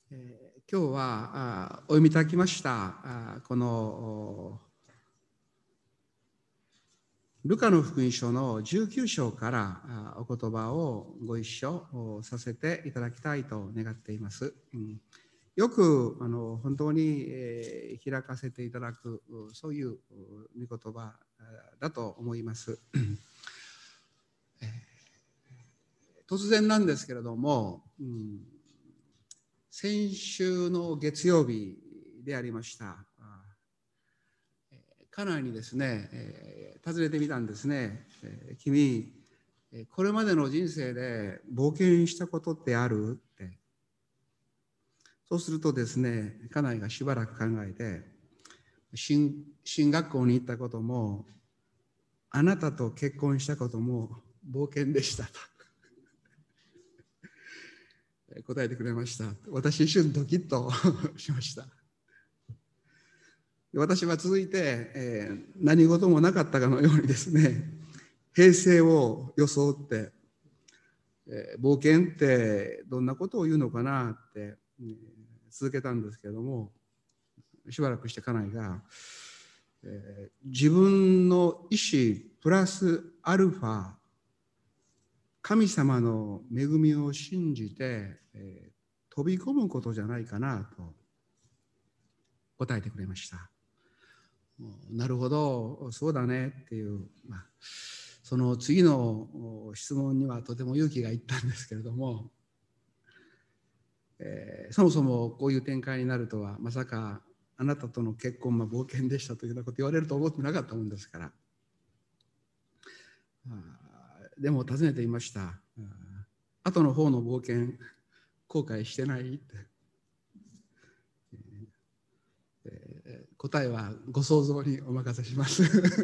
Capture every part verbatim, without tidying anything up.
えー今日はあお読みいただきましたあこのルカの福音書のじゅうきゅう章からあお言葉をご一緒させていただきたいと願っています。うん、よくあの本当に、えー開かせていただくそういう御言葉だと思います。えー突然なんですけれども、うん先週の月曜日でありました。家内にですね、えー、尋ねてみたんですね。えー、君、これまでの人生で冒険したことってあるって。そうするとですね、家内がしばらく考えて、進、進学校に行ったことも、あなたと結婚したことも冒険でしたと答えてくれました。私一瞬ドキッとしました。私は続いて、えー、何事もなかったかのようにですね、平成を装って、えー、冒険ってどんなことを言うのかなって、えー、続けたんですけれども、しばらくして家内が、えー、自分の意思プラスアルファ神様の恵みを信じて、えー、飛び込むことじゃないかなと答えてくれました。なるほど、そうだねっていう、まあ、その次の質問にはとても勇気がいったんですけれども、えー、そもそもこういう展開になるとはまさかあなたとの結婚は冒険でしたというようなこと言われると思ってなかったもんですから、あでも尋ねていました。後の方の冒険後悔してないって、えー、答えはご想像にお任せします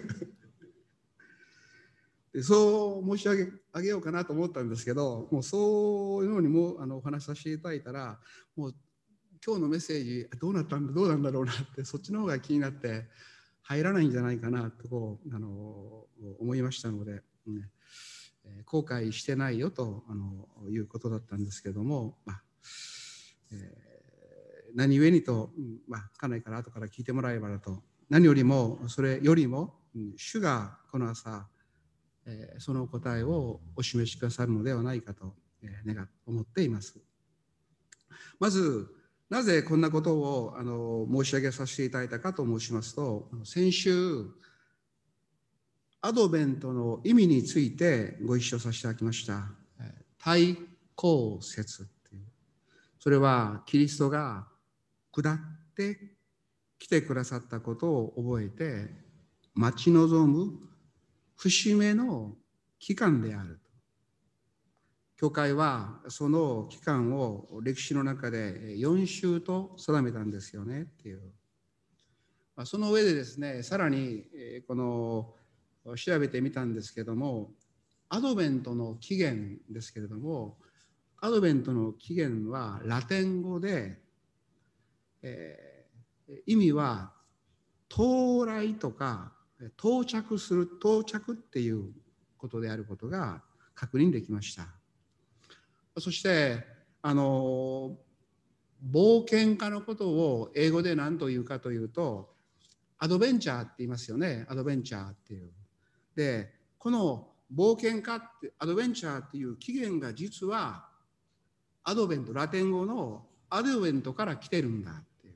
そう申し上げあげようかなと思ったんですけど、もうそういうのにもあのお話しさせていただいたら、もう今日のメッセージどうなったんだどうなんだろうなってそっちの方が気になって入らないんじゃないかなとこうあの思いましたので、ね、後悔してないよとあのいうことだったんですけども、まあえー、何故にと、まあ、家内から後から聞いてもらえばなと、何よりもそれよりも、うん、主がこの朝えー、その答えをお示しくださるのではないかと、えー、願思っています。まずなぜこんなことをあの申し上げさせていただいたかと申しますと、先週アドベントの意味についてご一緒させていただきました。対抗説っていう、それはキリストが下って来てくださったことを覚えて待ち望む節目の期間である。教会はその期間を歴史の中でよん週と定めたんですよねっていう。その上でですね、さらにこの調べてみたんですけども、アドベントの起源ですけれども、アドベントの起源はラテン語で、えー、意味は到来とか到着する、到着っていうことであることが確認できました。そしてあの冒険家のことを英語で何というかというとアドベンチャーって言いますよね。アドベンチャーっていう。でこの冒険家ってアドベンチャーっていう起源が実はアドベント、ラテン語のアドベントから来てるんだっていう。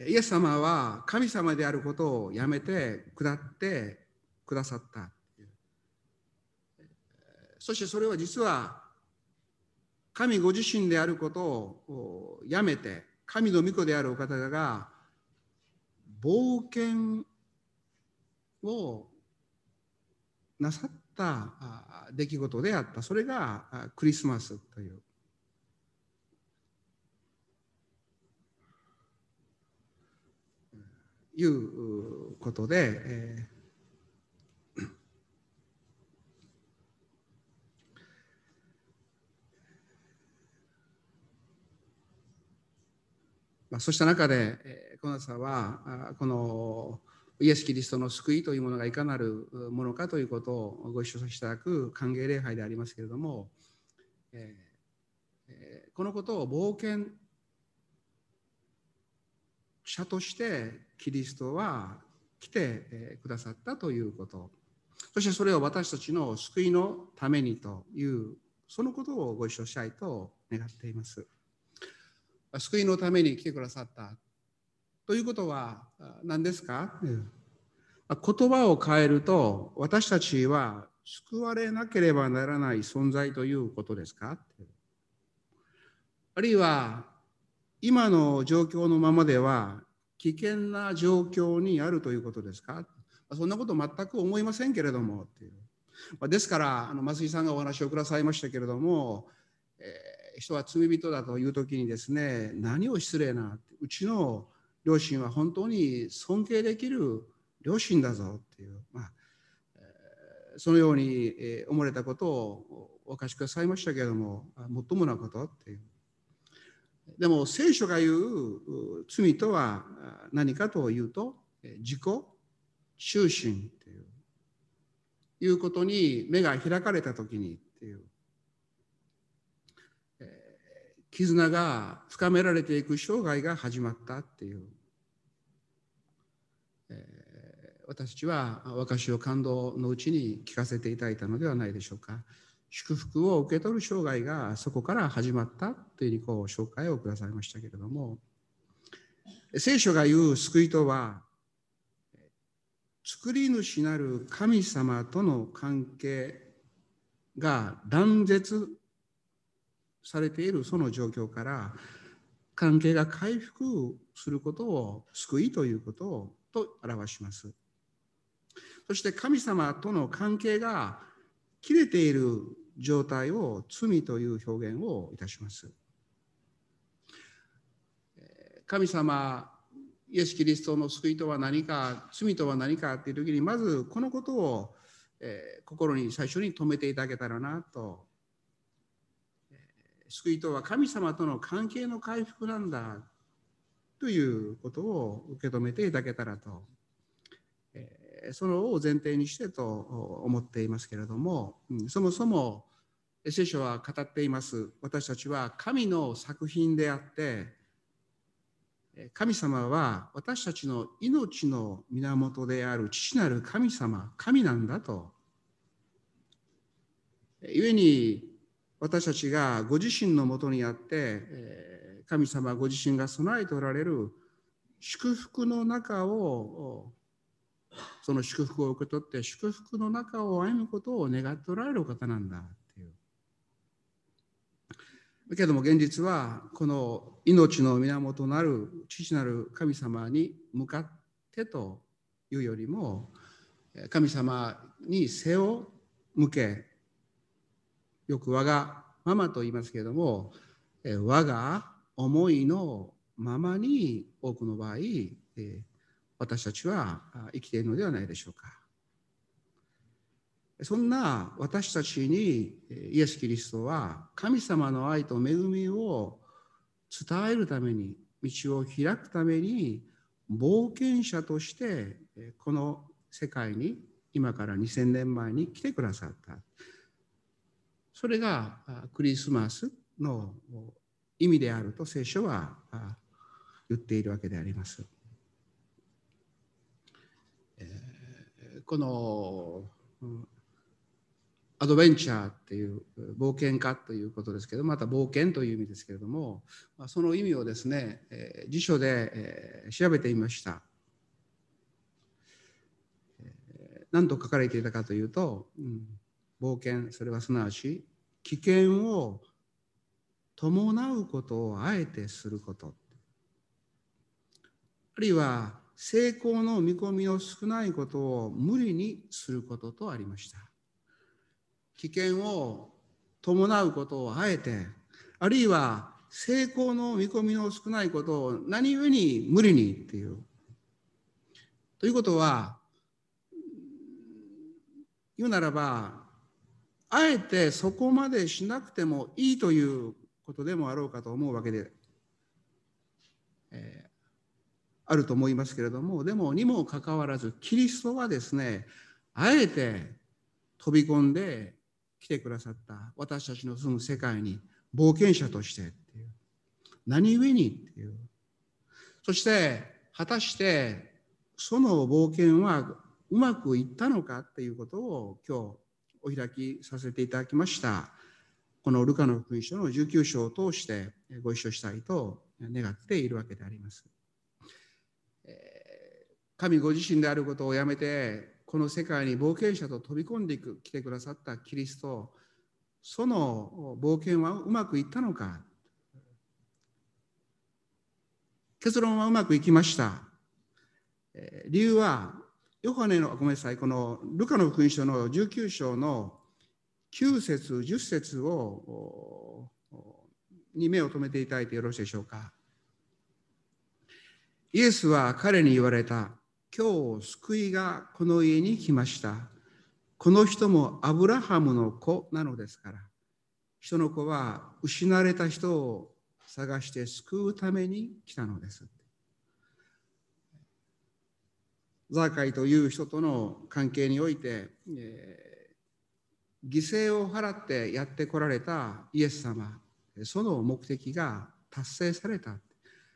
イエス様は神様であることをやめて下ってくださったっていう。そしてそれは実は神ご自身であることをやめて神の御子であるお方が冒険をなさった出来事であった。それがクリスマスといういうことで、えーまあ、そうした中で、えー、この朝はこのイエス・キリストの救いというものがいかなるものかということをご一緒させていただく歓迎礼拝でありますけれども、えーこのことを冒険者としてキリストは来てくださったということ、そしてそれを私たちの救いのためにというそのことをご一緒したいと願っています。救いのために来てくださったということは何ですか？言葉を変えると、私たちは救われなければならない存在ということですか？あるいは今の状況のままでは危険な状況にあるということですか？そんなこと全く思いませんけれどもっていう。ですからあの増井さんがお話をくださいましたけれども、えー、人は罪人だという時にですね、何を失礼な、うちの両親は本当に尊敬できる両親だぞっていう、まあえー、そのように思われたことをお明かしくださいましたけれども、もっともなことっていう。でも聖書が言う罪とは何かというと、自己中心っていういうことに目が開かれたときにっていう、えー、絆が深められていく生涯が始まったっていう、えー、私たちは証を感動のうちに聞かせていただいたのではないでしょうか。祝福を受け取る生涯がそこから始まったというこう紹介をくださいましたけれども、聖書が言う救いとは作り主なる神様との関係が断絶されているその状況から関係が回復することを救いということをと表します。そして神様との関係が切れている状態を罪という表現をいたします。神様イエス・キリストの救いとは何か、罪とは何かという時にまずこのことを、えー、心に最初に留めていただけたらなと、えー、救いとは神様との関係の回復なんだということを受け止めていただけたらと、えー、そのを前提にしてと思っていますけれども、うん、そもそも聖書は語っています。私たちは神の作品であって神様は私たちの命の源である父なる神様、神なんだと。故に私たちがご自身のもとにあって、神様ご自身が備えておられる祝福の中を、その祝福を受け取って祝福の中を歩むことを願っておられる方なんだっていう。だけども現実はこの命の源なる父なる神様に向かってというよりも、神様に背を向け、よく我がままと言いますけれども、我が思いのままに多くの場合私たちは生きているのではないでしょうか。そんな私たちにイエス・キリストは神様の愛と恵みを伝えるために、道を開くために冒険者としてこの世界に今からにせんねんまえに来てくださった。それがクリスマスの意味であると聖書は言っているわけであります。このアドベンチャーっていう冒険家ということですけど、また冒険という意味ですけれども、その意味をですね、辞書で調べてみました。何と書かれていたかというと、うん、冒険、それはすなわち危険を伴うことをあえてすること、あるいは成功の見込みの少ないことを無理にすることとありました。危険を伴うことをあえて、あるいは成功の見込みの少ないことを何故に無理にっていう。ということは、言うならば、あえてそこまでしなくてもいいということでもあろうかと思うわけで、えー、あると思いますけれども、でもにもかかわらず、キリストはですね、あえて飛び込んで来てくださった私たちの住む世界に冒険者としてっていう、何故にっていう、そして果たしてその冒険はうまくいったのかっていうことを今日お開きさせていただきました。このルカの福音書のじゅうきゅう章を通してご一緒したいと願っているわけであります。神ご自身であることをやめてこの世界に冒険者と飛び込んでいく来てくださったキリスト、その冒険はうまくいったのか。結論はうまくいきました。理由はヨハネのごめんなさいこのルカの福音書のじゅうきゅう章のきゅう節じゅっ節をに目を留めていただいてよろしいでしょうか。イエスは彼に言われた。今日救いがこの家に来ました。この人もアブラハムの子なのですから。人の子は失われた人を探して救うために来たのです。ザーカイという人との関係において、えー、犠牲を払ってやってこられたイエス様、その目的が達成された。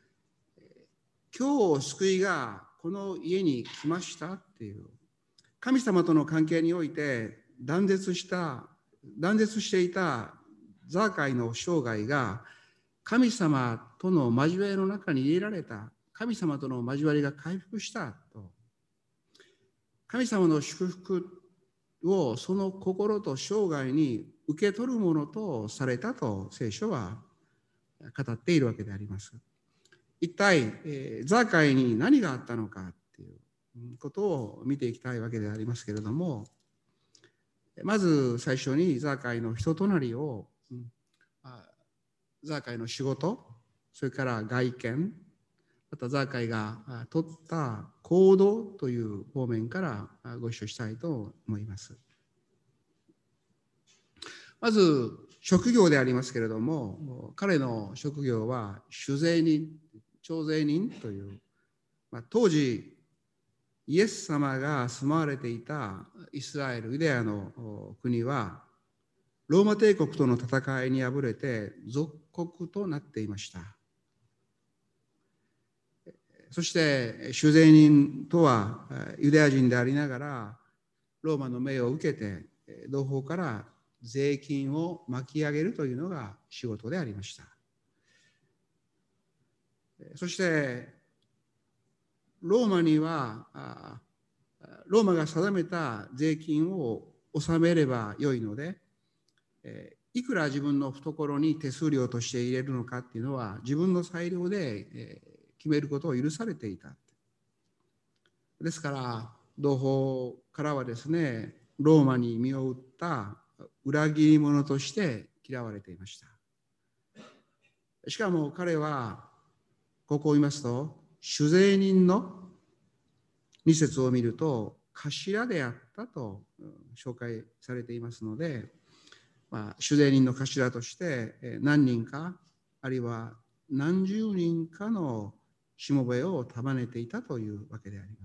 今日救いがこの家に来ましたっていう、神様との関係において断絶した断絶していたザーカイの生涯が神様との交わりの中に入れられた。神様との交わりが回復したと、神様の祝福をその心と生涯に受け取るものとされたと聖書は語っているわけであります。一体、えー、ザーカイに何があったのかっていうことを見ていきたいわけでありますけれども、まず最初にザーカイの人となりを、うん、ザーカイの仕事、それから外見、またザーカイが取った行動という方面からご一緒したいと思います。まず職業でありますけれども、彼の職業は主税人、徴税人という、まあ、当時イエス様が住まわれていたイスラエルユダヤの国はローマ帝国との戦いに敗れて属国となっていました。そして主税人とはユダヤ人でありながらローマの命を受けて同胞から税金を巻き上げるというのが仕事でありました。そしてローマにはローマが定めた税金を納めればよいので、いくら自分の懐に手数料として入れるのかっていうのは自分の裁量で決めることを許されていた。ですから同胞からはですね、ローマに身を売った裏切り者として嫌われていました。しかも彼はここを見ますと、主税人のに節を見ると頭であったと紹介されていますので、まあ、主税人の頭として何人かあるいは何十人かのしもべを束ねていたというわけであります。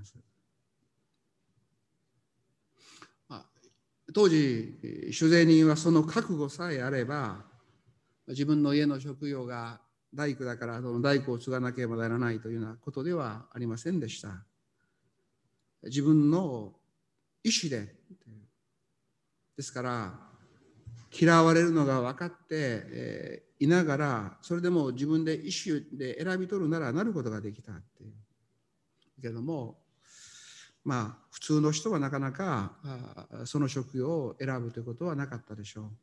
まあ、当時主税人はその覚悟さえあれば、自分の家の職業が大工だからその大工を継がなければならないというようなことではありませんでした。自分の意思でですから嫌われるのが分かって、えー、いながらそれでも自分で意思で選び取るならなることができたっていうけれども、まあ普通の人はなかなかその職業を選ぶということはなかったでしょう。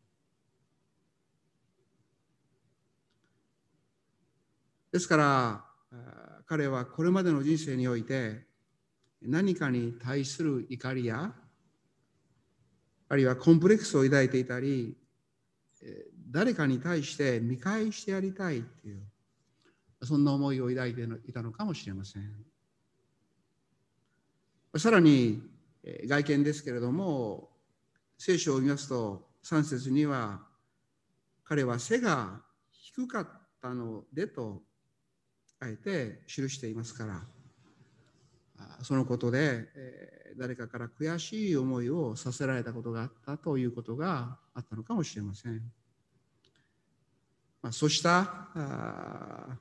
ですから彼はこれまでの人生において何かに対する怒りやあるいはコンプレックスを抱いていたり、誰かに対して見返してやりたいっていうそんな思いを抱いていたのかもしれません。さらに外見ですけれども、聖書を見ますとさん節には彼は背が低かったのでとあえて記していますから、そのことで誰かから悔しい思いをさせられたことがあったということがあったのかもしれません。 まあ、そうしたあ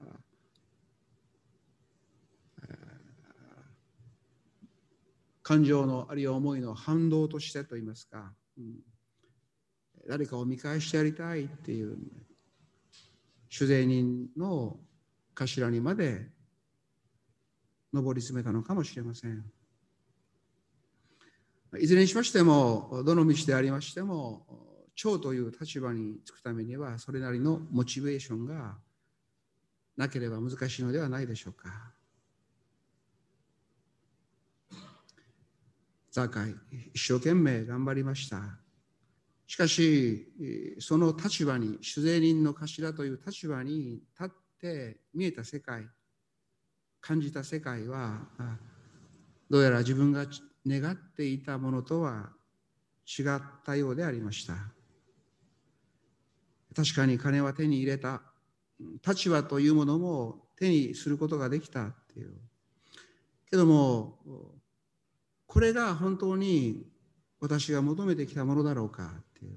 感情のあるいは思いの反動としてといいますか、うん、誰かを見返してやりたいっていう主税人の頭にまで上り詰めたのかもしれません。いずれにしましても、どの道でありましても、長という立場につくためには、それなりのモチベーションがなければ難しいのではないでしょうか。ザーカイ、一生懸命頑張りました。しかし、その立場に、主税人の頭という立場に立って見えた世界、感じた世界は、どうやら自分が願っていたものとは違ったようでありました。確かに金は手に入れた。立場というものも手にすることができたっていう。けども、これが本当に私が求めてきたものだろうかっていう。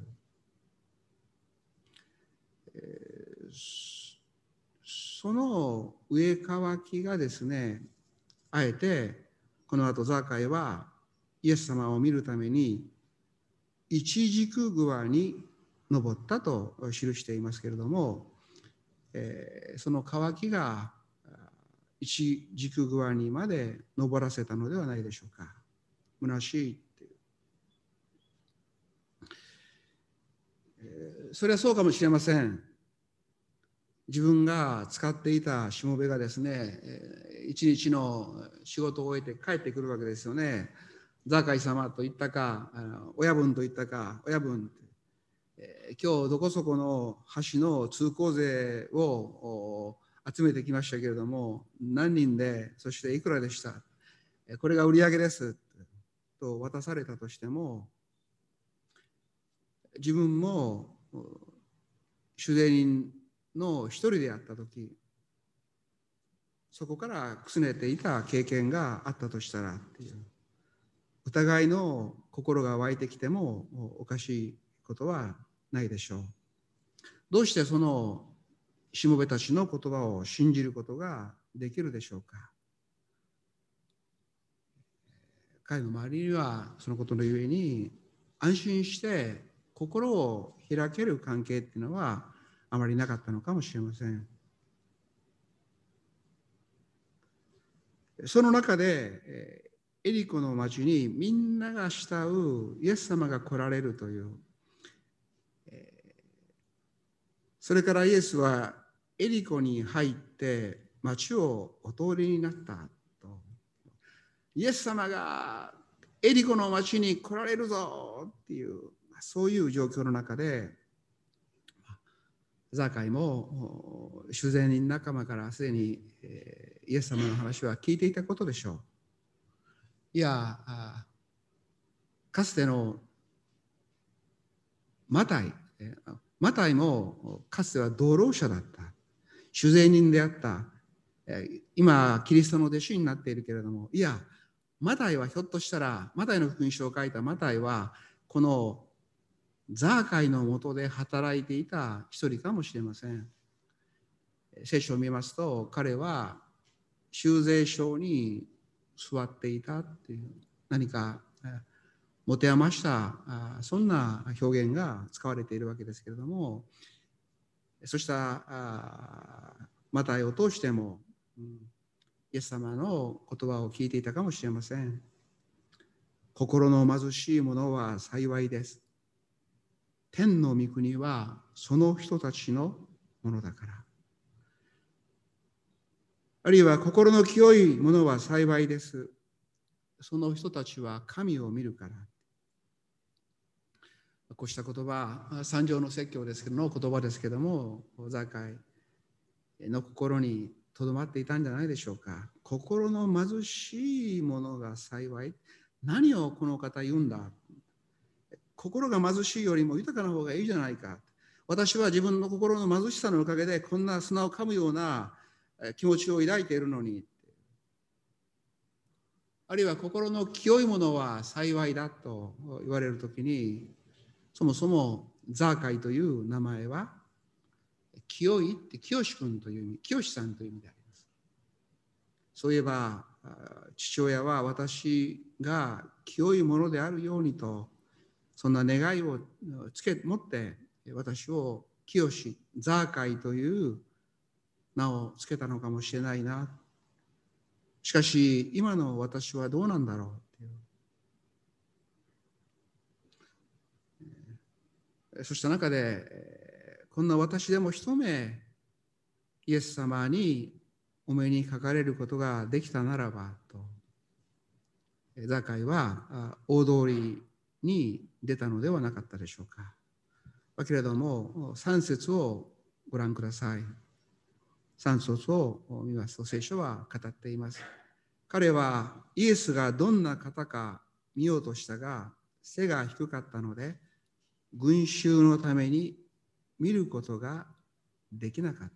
えー、その上乾きがですね、あえてこの後ザーカイはイエス様を見るために一軸桑に登ったと記していますけれども、えー、その乾きが一軸桑にまで登らせたのではないでしょうか。虚しいっていう、えー、それはそうかもしれません。自分が使っていたしもべがですね、一日の仕事を終えて帰ってくるわけですよね。ザーカイ様と言ったか、親分と言ったか、親分、えー、今日どこそこの橋の通行税を集めてきましたけれども、何人で、そしていくらでした、これが売り上げですと渡されたとしても、自分も主税人の一人であったとき、そこからくすねていた経験があったとしたらっていう、疑いの心が湧いてきてもおかしいことはないでしょう。どうしてそのしもべたちの言葉を信じることができるでしょうか。彼の周りにはそのことのゆえに安心して心を開ける関係っていうのはあまりなかったのかもしれません。その中でエリコの町にみんなが慕うイエス様が来られるという、それからイエスはエリコに入って町をお通りになったと。イエス様がエリコの町に来られるぞっていう、そういう状況の中でザーカイも主税人仲間からすでにイエス様の話は聞いていたことでしょう。いや、かつてのマタイ、マタイもかつては同労者だった。主税人であった。今、キリストの弟子になっているけれども、いや、マタイはひょっとしたら、マタイの福音書を書いたマタイは、このザーカイのもとで働いていた一人かもしれません。聖書を見ますと、彼は修税所に座っていたっていう、何か持て余したそんな表現が使われているわけですけれども、そうしたマタイを通しても、うん、イエス様の言葉を聞いていたかもしれません。心の貧しい者は幸いです。天の御国はその人たちのものだから。あるいは心の清い者は幸いです。その人たちは神を見るから。こうした言葉、三条の説教ですけどの言葉ですけども、ザーカイの心にとどまっていたんじゃないでしょうか。心の貧しい者が幸い。何をこの方言うんだ。心が貧しいよりも豊かな方がいいじゃないか。私は自分の心の貧しさのおかげでこんな砂を噛むような気持ちを抱いているのに。あるいは心の清いものは幸いだと言われるときに、そもそもザーカイという名前は清いって清君という意味、清さんという意味であります。そういえば父親は私が清いものであるようにと、そんな願いをつけ持って私を清し、ザーカイという名をつけたのかもしれないな。しかし今の私はどうなんだろうっていう。そうした中でこんな私でも一目イエス様にお目にかかれることができたならばと、ザーカイは大通りに出たのではなかったでしょうか。だけれども三節をご覧ください。三節を見ますと聖書は語っています。彼はイエスがどんな方か見ようとしたが背が低かったので群衆のために見ることができなかった。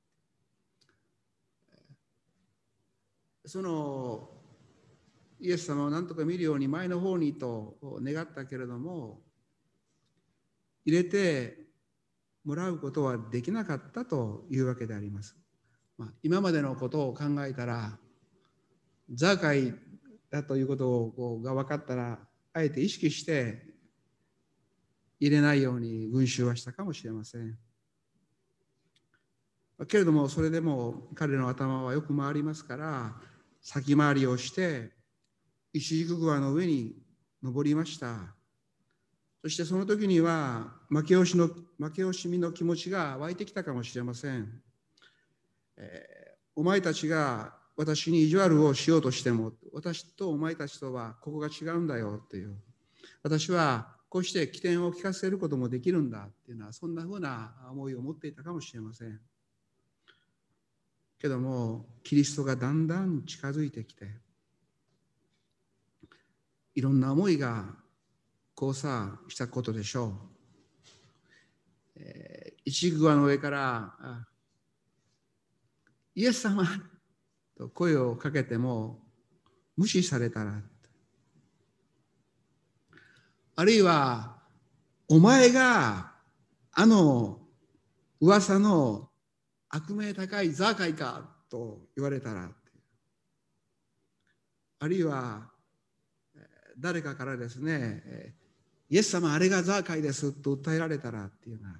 そのイエス様を何とか見るように前の方にと願ったけれども入れてもらうことはできなかったというわけであります。まあ、今までのことを考えたらザーカイだということが分かったらあえて意識して入れないように群衆はしたかもしれません。けれどもそれでも彼の頭はよく回りますから先回りをして一軸グアの上に登りました。そしてその時には負け惜しの負け惜しみの気持ちが湧いてきたかもしれません。えー、お前たちが私に意地悪をしようとしても私とお前たちとはここが違うんだよっていう、私はこうして起点を聞かせることもできるんだっていうのはそんなふうな思いを持っていたかもしれませんけども、キリストがだんだん近づいてきていろんな思いが交差したことでしょう。えー、一グアの上からイエス様と声をかけても無視されたら、あるいはお前があの噂の悪名高いザーカイかと言われたら、あるいは誰かからですね、イエス様あれがザーカイですと訴えられたらっていうのは、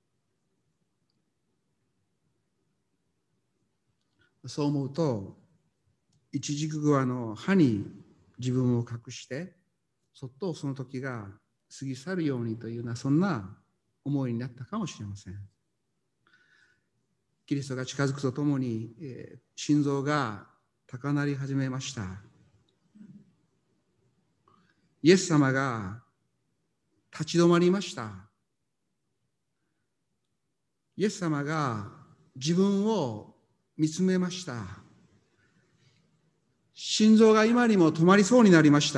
そう思うと一軸グアの歯に自分を隠してそっとその時が過ぎ去るようにというようなそんな思いになったかもしれません。キリストが近づくとともに、えー、心臓が高鳴り始めました。イエス様が立ち止まりました。イエス様が自分を見つめました。心臓が今にも止まりそうになりました。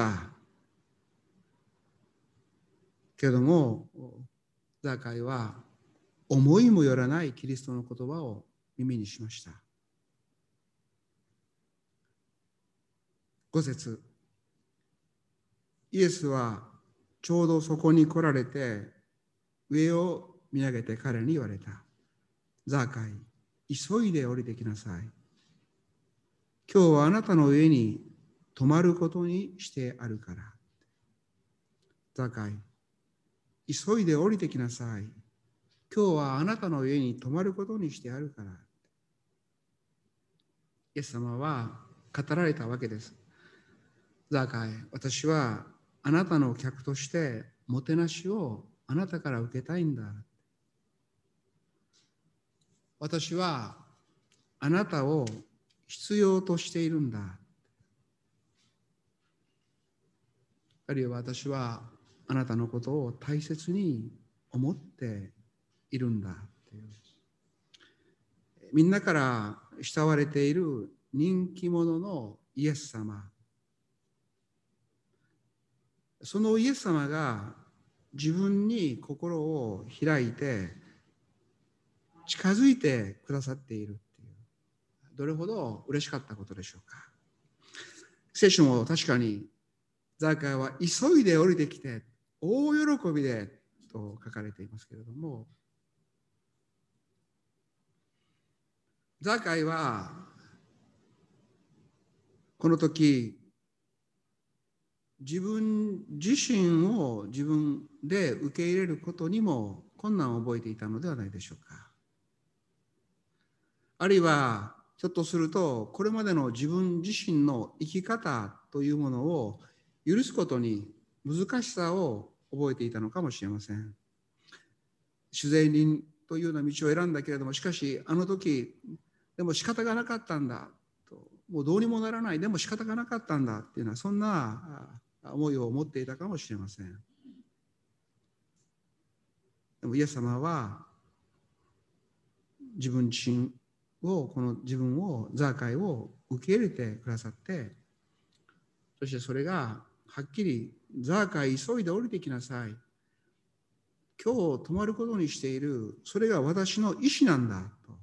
けれどもザーカイは思いもよらないキリストの言葉を耳にしました。ご節、イエスはちょうどそこに来られて上を見上げて彼に言われた。ザーカイ、急いで降りてきなさい。今日はあなたの上に泊まることにしてあるから。ザーカイ、急いで降りてきなさい。今日はあなたの上に泊まることにしてあるから。イエス様は語られたわけです。ザーカイ、私はあなたの客としてもてなしをあなたから受けたいんだ。私はあなたを必要としているんだ。あるいは私はあなたのことを大切に思っているんだっていう。みんなから慕われている人気者のイエス様。そのイエス様が自分に心を開いて近づいてくださっているっていう、どれほど嬉しかったことでしょうか。聖書も確かにザーカイは急いで降りてきて大喜びでと書かれていますけれども、 ザーカイはこの時自分自身を自分で受け入れることにも困難を覚えていたのではないでしょうか。あるいはひょっとするとこれまでの自分自身の生き方というものを許すことに難しさを覚えていたのかもしれません。主税人というような道を選んだけれども、しかしあの時でも仕方がなかったんだと、もうどうにもならない、でも仕方がなかったんだっていうのは、そんな思いを持っていたかもしれません。でもイエス様は自分自身を、この自分を、ザーカイを受け入れてくださって、そしてそれがはっきり、ザーカイ急いで降りてきなさい、今日泊まることにしている、それが私の意志なんだと。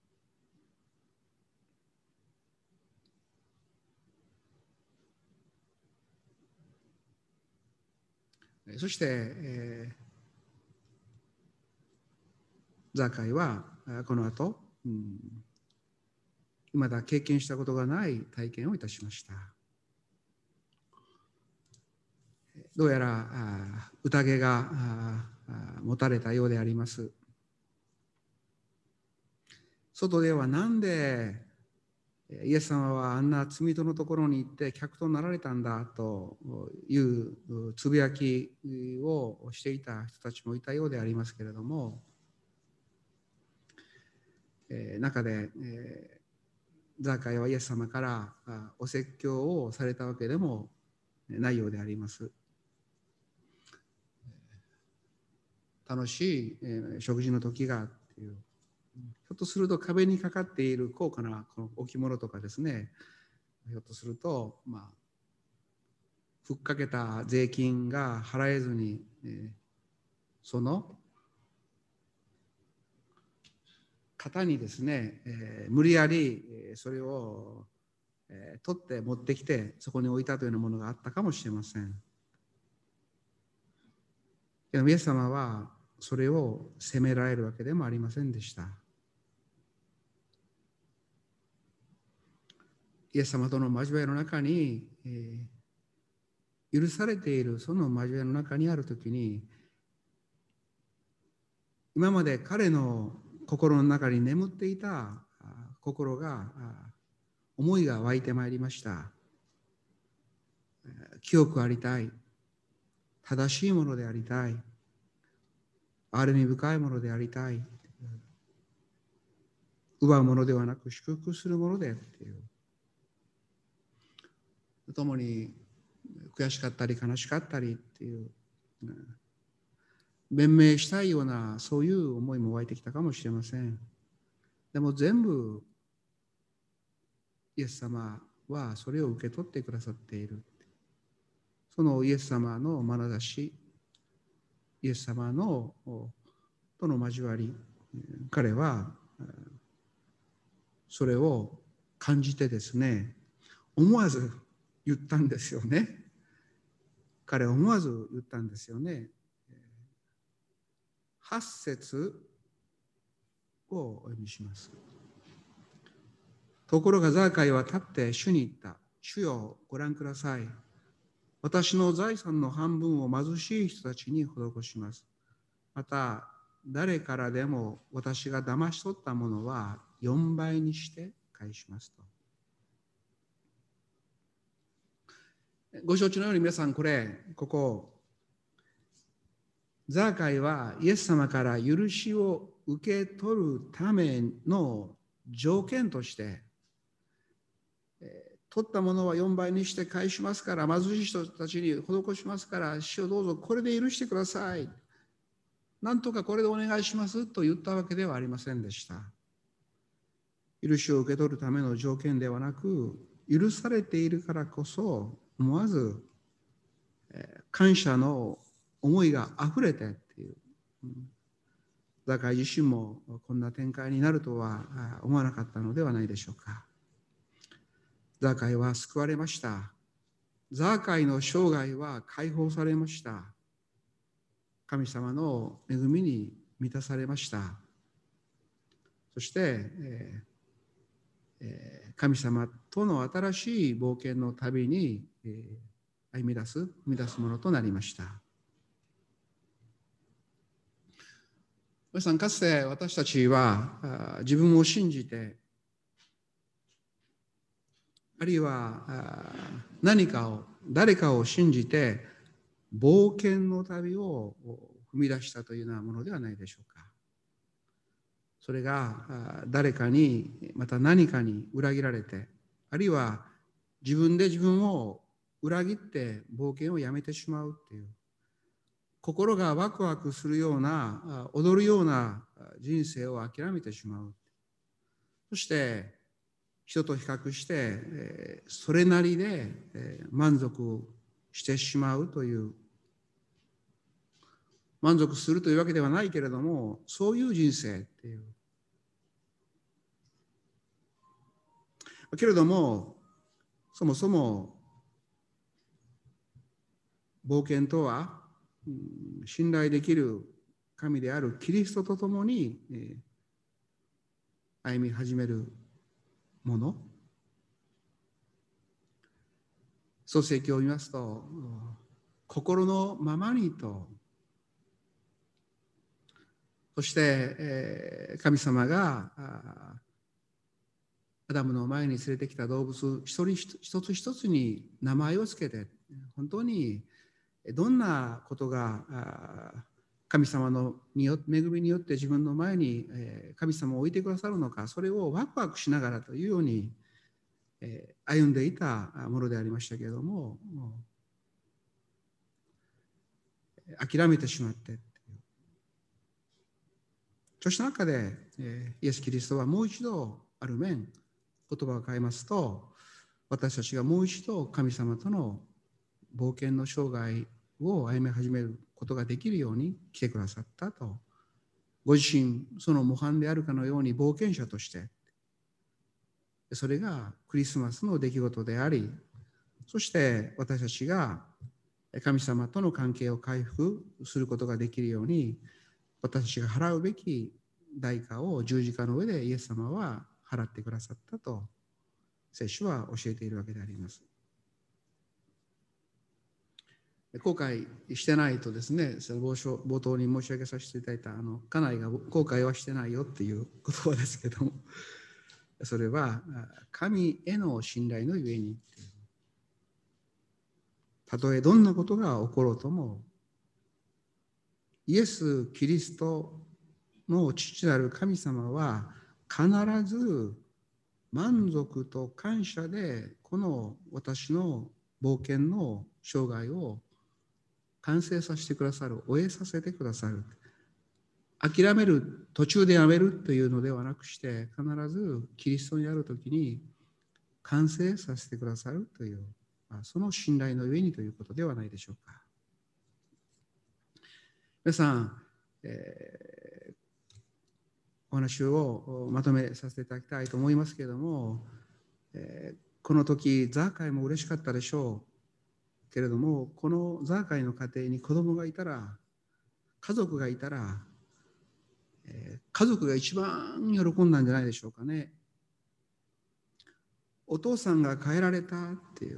そして、えー、ザーカイはこの後、うん、まだ経験したことがない体験をいたしました。どうやら宴が持たれたようであります。外ではなんでイエス様はあんな罪人のところに行って客となられたんだというつぶやきをしていた人たちもいたようでありますけれども、中でザーカイはイエス様からお説教をされたわけでもないようであります。楽しい食事の時がっていう、ひょっとすると壁にかかっている高価なこの置物とかですね、ひょっとするとまあふっかけた税金が払えずに、えー、その方にですね、えー、無理やりそれを、えー、取って持ってきてそこに置いたというようなものがあったかもしれません。けどイエス様はそれを責められるわけでもありませんでした。イエス様との交わりの中に、えー、許されているその交わりの中にあるときに、今まで彼の心の中に眠っていた心が、思いが湧いてまいりました。清くありたい、正しいものでありたい、憐れみ深いものでありたい、奪うものではなく祝福するものでっていう、共に悔しかったり悲しかったりっていう、弁明したいようなそういう思いも湧いてきたかもしれません。でも全部イエス様はそれを受け取ってくださっている。そのイエス様の眼差し、イエス様のとの交わり、彼はそれを感じてですね、思わず言ったんですよね。彼は思わず言ったんですよね。はち節をお読みします。ところがザーカイは立って主に言った。主よ、ご覧ください。私の財産の半分を貧しい人たちに施します。また、誰からでも私が騙し取ったものはよんばいにして返しますと。ご承知のように皆さん、これ、ここ、ザーカイはイエス様から許しを受け取るための条件として、取ったものはよんばいにして返しますから、貧しい人たちに施しますから、主をどうぞこれで許してください。なんとかこれでお願いしますと言ったわけではありませんでした。許しを受け取るための条件ではなく、許されているからこそ、思わず感謝の思いがあふれてっていう、ザーカイ自身もこんな展開になるとは思わなかったのではないでしょうか。ザーカイは救われました。ザーカイの生涯は解放されました。神様の恵みに満たされました。そして、え神様との新しい冒険の旅に歩み出す、踏み出すものとなりました。皆さん、かつて私たちは自分を信じて、あるいは何かを、誰かを信じて冒険の旅を踏み出したというようなものではないでしょうか。それが誰かに、また何かに裏切られて、あるいは自分で自分を裏切って冒険をやめてしまうっていう、心がワクワクするような、踊るような人生を諦めてしまう。そして人と比較してそれなりで満足してしまうという、満足するというわけではないけれども、そういう人生っていう。けれども、そもそも冒険とは、信頼できる神であるキリストと共に歩み始めるもの。創世記を見ますと、心のままにと、そして神様がアダムの前に連れてきた動物一人一つ一つに名前をつけて、本当にどんなことが神様の恵みによって自分の前に神様を置いてくださるのか、それをワクワクしながらというように歩んでいたものでありましたけれども、諦めてしまって、そした中でイエス・キリストはもう一度ある面、言葉を変えますと、私たちがもう一度神様との冒険の生涯を歩み始めることができるように来てくださったと。ご自身その模範であるかのように冒険者として、それがクリスマスの出来事であり、そして私たちが神様との関係を回復することができるように、私たちが払うべき代価を十字架の上でイエス様は払ってくださったと聖書は教えているわけであります。後悔してないとですね、冒頭に申し上げさせていただいたあの家内が後悔はしてないよっていう言葉ですけども、それは神への信頼のゆえに、たとえどんなことが起ころうとも、イエス・キリストの父なる神様は必ず満足と感謝でこの私の冒険の生涯を完成させてくださる、終えさせてくださる。諦める、途中でやめるというのではなくして、必ずキリストにあるときに完成させてくださるという、その信頼の上にということではないでしょうか。皆さん、えー、お話をまとめさせていただきたいと思いますけれども、えー、この時ザーカイも嬉しかったでしょうけれども、このザーカイの家庭に子供がいたら、家族がいたら、えー、家族が一番喜んだんじゃないでしょうかね。お父さんが変えられたっていう、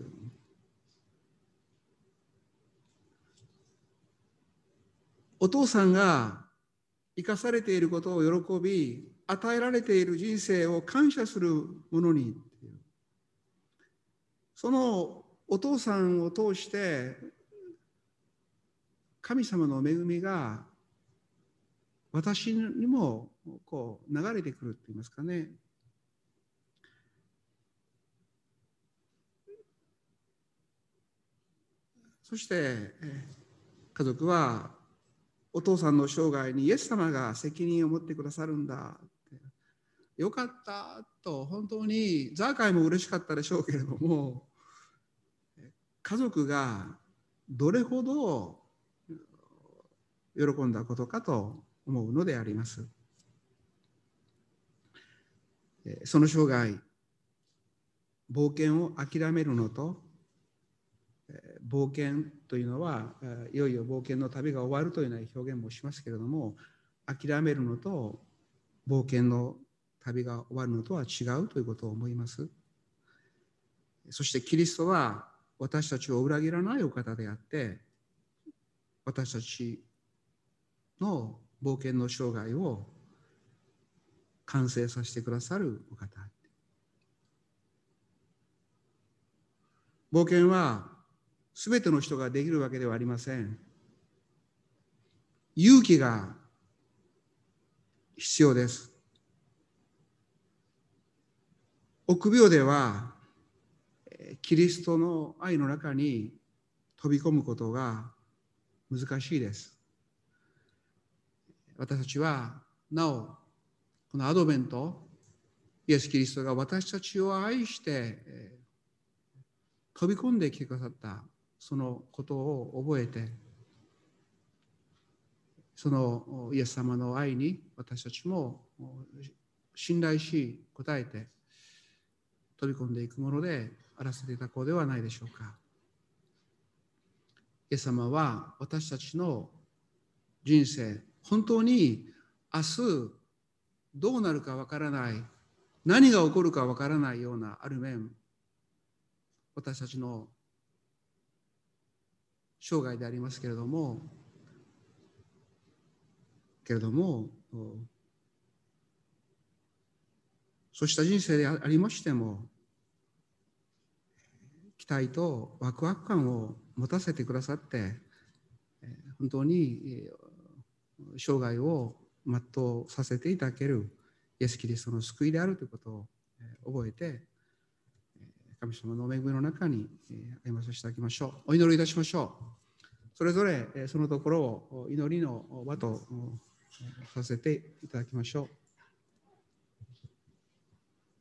お父さんが生かされていることを喜び、与えられている人生を感謝するものに、そのお父さんを通して神様の恵みが私にもこう流れてくるって言いますかね。そして家族はお父さんの生涯にイエス様が責任を持ってくださるんだ、よかったと、本当にザーカイも嬉しかったでしょうけれども、家族がどれほど喜んだことかと思うのであります。その生涯、冒険を諦めるのと、冒険というのはいよいよ冒険の旅が終わるというような表現もしますけれども、諦めるのと冒険の旅が終わるのとは違うということを思います。そしてキリストは私たちを裏切らないお方であって、私たちの冒険の生涯を完成させてくださるお方。冒険はすべての人ができるわけではありません。勇気が必要です。臆病ではキリストの愛の中に飛び込むことが難しいです。私たちはなおこのアドベント、イエス・キリストが私たちを愛して飛び込んできてくださったそのことを覚えて、そのイエス様の愛に私たちも信頼し応えて飛び込んでいくものであらせていただこうではないでしょうか。イエス様は私たちの人生、本当に明日どうなるかわからない、何が起こるかわからないようなある面、私たちの生涯でありますけれども、けれども、そうした人生でありましても、期待とワクワク感を持たせてくださって、本当に生涯を全うさせていただけるイエス・キリストの救いであるということを覚えて、神様の恵みの中に歩ませていただきましょう。お祈りいたしましょう。それぞれそのところを祈りの場とさせていただきましょう。